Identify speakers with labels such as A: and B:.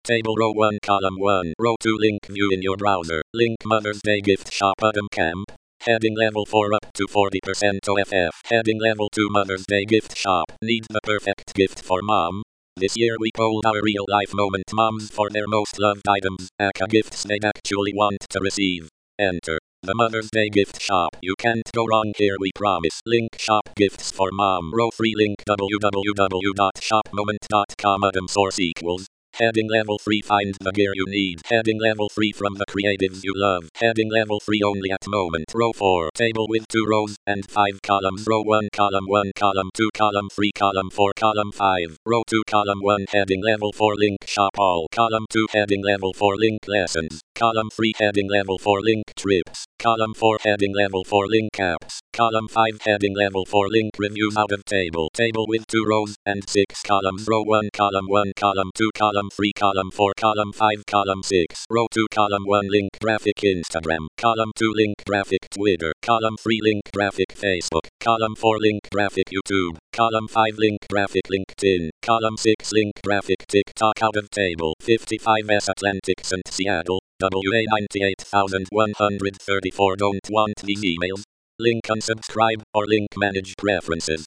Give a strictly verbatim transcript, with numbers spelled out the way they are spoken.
A: Table row one column one. Row two link view in your browser. Link Mother's Day gift shop Adam Camp. Heading level four up to forty percent O F F. Heading level two Mother's Day gift shop. Need the perfect gift for mom? This year we polled our real life moment moms for their most loved items, aka gifts they'd actually want to receive. Enter the Mother's Day gift shop. You can't go wrong here, we promise. Link shop gifts for mom. Row three link w w w dot shop moment dot com. Adam source equals. Heading level three, find the gear you need. Heading level three, from the creatives you love. Heading level three, only at moment. Row four, table with two rows and five columns. Row one column one column two column three column four column five. Row two column one, heading level four link shop all. Column two, heading level four link lessons. Column three, heading level four link trips. Column four, heading level four link apps. Column five, heading level four link reviews. Out of table. Table with two rows and six columns. Row one column one column two column three column four column five column six. Row two column one link graphic Instagram. Column two link graphic Twitter. Column three link graphic Facebook. Column four link graphic YouTube. Column five link graphic LinkedIn. Column six link graphic TikTok. Out of table. fifty-five S Atlantics and Seattle. W A ninety-eight thousand one hundred thirty-four. Don't want these emails. Link unsubscribe or link manage preferences.